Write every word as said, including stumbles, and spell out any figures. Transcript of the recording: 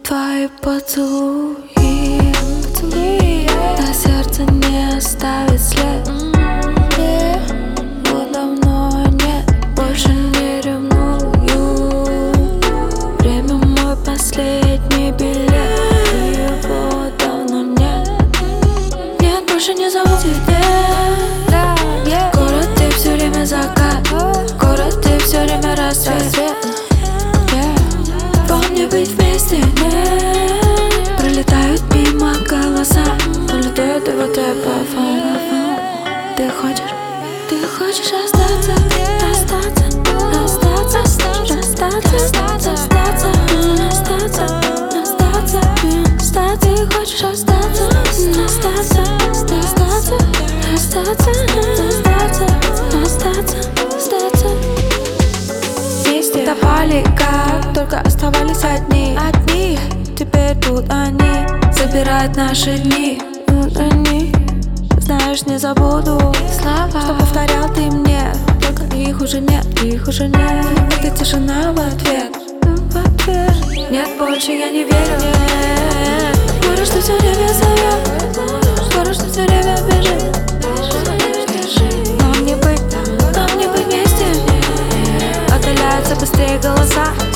твои поцелуи, поцелуи на сердце не оставит след. Но давно нет, больше не ревную. Время мой последний билет, его давно нет. Нет, больше не зову тебя. Город, ты все время закат, город, ты все время рассвет. Помни быть вместе, нет. Пролетают мимо голоса, улетают и вот я по фону. Ты хочешь, ты хочешь остаться, остаться, остаться, остаться, остаться, остаться, остаться, остаться, остаться. Ты хочешь остаться, остаться, остаться, остаться, остаться, остаться, остаться. Вместе tapали, как только оставались одни. Одни, теперь тут они забирают наши дни. Тут они, знаешь, не забуду слова, что повторял ты мне. Только их уже нет, их уже нет. Это тишина в ответ, в ответ. Нет, больше я не верю, нет. Город, что все время зовет, город, что все время бежит. Нам не быть, нам не быть вместе. Отдаляются быстрее голоса.